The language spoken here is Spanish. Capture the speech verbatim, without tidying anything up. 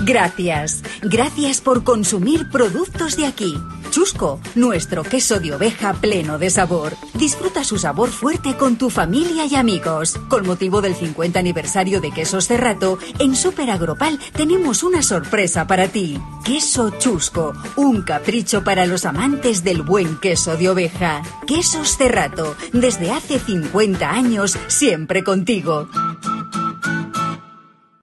Gracias. Gracias por consumir productos de aquí. Chusco, nuestro queso de oveja pleno de sabor. Disfruta su sabor fuerte con tu familia y amigos. Con motivo del cincuenta aniversario de Quesos Cerrato, en Super Agropal tenemos una sorpresa para ti. Queso Chusco, un capricho para los amantes del buen queso de oveja. Quesos Cerrato, desde hace cincuenta años, siempre contigo.